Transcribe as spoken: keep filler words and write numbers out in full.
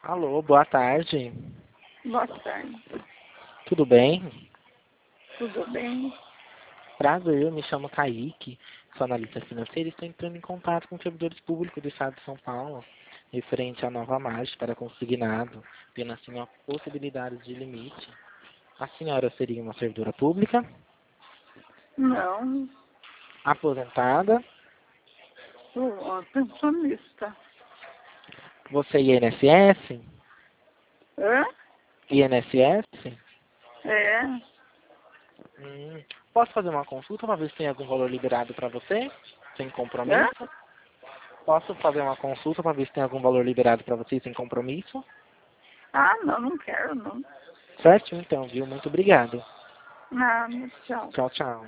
Alô, boa tarde. Boa tarde. Tudo bem? Tudo bem? Prazer, eu me chamo Kaique, sou analista financeiro e estou entrando em contato com servidores públicos do Estado de São Paulo, referente à nova margem para consignado, tendo assim a possibilidade de limite. A senhora seria uma servidora pública, Não, aposentada, sou uma pensionista. você é I N S S? Hã? I N S S? É? Hum, posso fazer uma consulta para ver se tem algum valor liberado para você, sem Hã? compromisso? Posso fazer uma consulta para ver se tem algum valor liberado para você sem compromisso? Ah, não, não quero, não. Certo? Então, viu? Muito obrigado. Nada, tchau. Tchau, tchau.